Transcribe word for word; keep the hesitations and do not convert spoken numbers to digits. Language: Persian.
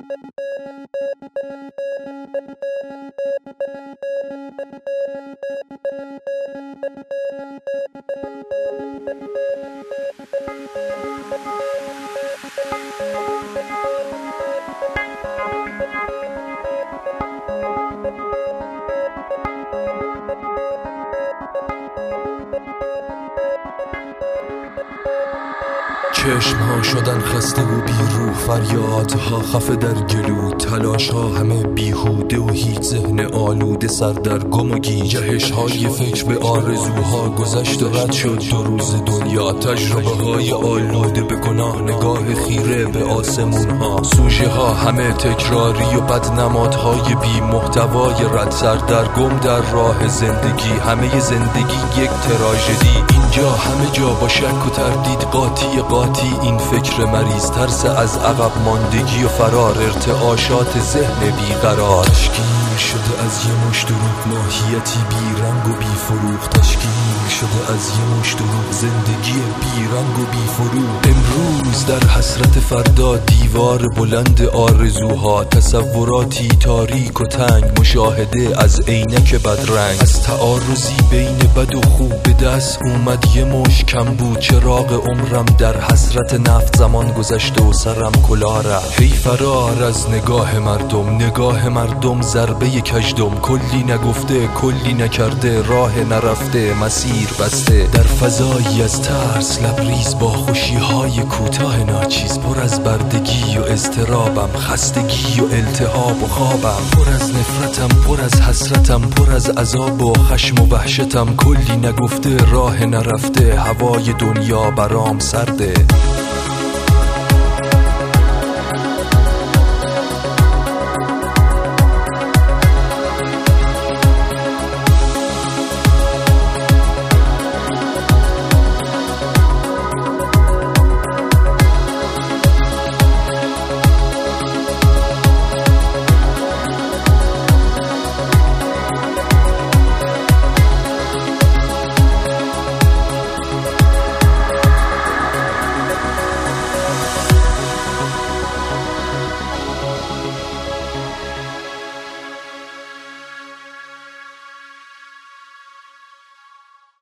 چشم ها شدن خسته و بیروح، فریادها خفه در گلو، تلاش ها همه بیهوده و هیچ ذهن آلوده سر در گم و گیج. جهش های فکر به آرزوها گذشت و رد شد دو روز دنیا، تجربه های آلوده به گناه، نگاه خیره به آسمون ها، سوژه ها همه تکراری و بدنمادهای بی محتوای رد سر در گم در راه زندگی، همه زندگی یک تراژدی. اینجا همه جا با شک و تردید قاطی قاطی این فکر مریض، ترس از عقب ماندگی و فرار، ارتعاشات ذهن بیقرار. تشکیل شده از یه مشت دروغ، ماهیتی بی رنگ و بی فروغ، تشکیل شده از یه مشت دروغ، زندگی بی رنگ و بی فروغ. امروز در حسرت فردا، دیوار بلند آرزوها، تصوراتی تاریک و تنگ، مشاهده از عینک بدرنگ. از تعارضی بین بد و خوب به دست اومد یه مشت کم بود، چراغ عمرم در حسرت نفت زمان گذشته و سرم کلا رفت. هی فرار از نگاه مردم، نگاه مردم ضربه کژدم، کلی نگفته کلی نکرده، راه نرفته مسیر بسته. در فضایی از ترس لبریز با خوشی های کوتاه ناچیز، پر از بردگی و اضطرابم، خستگی و التهاب و خوابم، پر از نفرتم، پر از حسرتم، پر از عذاب و خشم و وحشتم، کلی نگفته راه نرفته، هوای دنیا برام سرده.